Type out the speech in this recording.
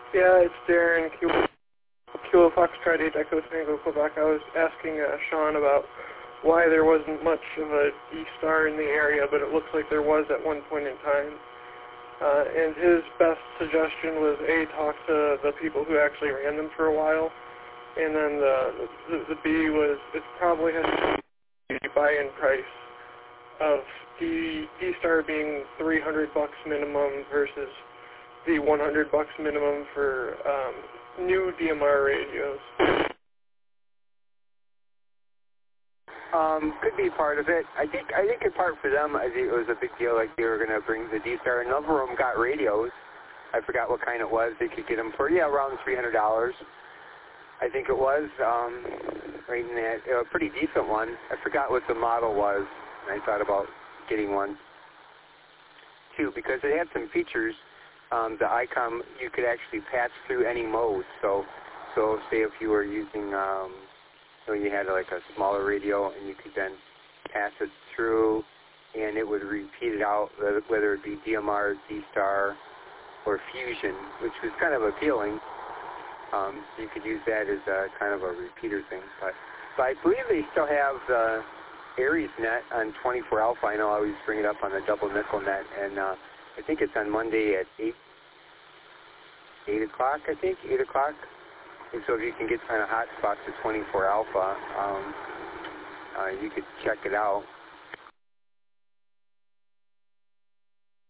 Yeah, it's Darren, Kilo Foxtrot 8 Echo Tango, Quebec. I was asking Sean about why there wasn't much of a D-Star in the area, but it looks like there was at one point in time. And his best suggestion was A, talk to the people who actually ran them for a while, and then the B was it probably has to be the buy-in price of D-Star being $300 minimum versus the $100 minimum for new DMR radios. Could be part of it. I think in part for them, I think it was a big deal. Like they were going to bring the D-Star. A number of them got radios. I forgot what kind it was. They could get them for around $300. I think it was right in that a pretty decent one. I forgot what the model was, and I thought about getting one too because it had some features. The ICOM, you could actually patch through any mode. So say if you were using, you had like a smaller radio, and you could then pass it through, and it would repeat it out, whether it be DMR, D-Star, or Fusion, which was kind of appealing. You could use that as a kind of a repeater thing. But I believe they still have the Aries net on 24 Alpha. I know I always bring it up on the double nickel net, and I think it's on Monday at 8 o'clock, I think, 8 o'clock. And so if you can get kind of hot spots to 24 Alpha, you could check it out.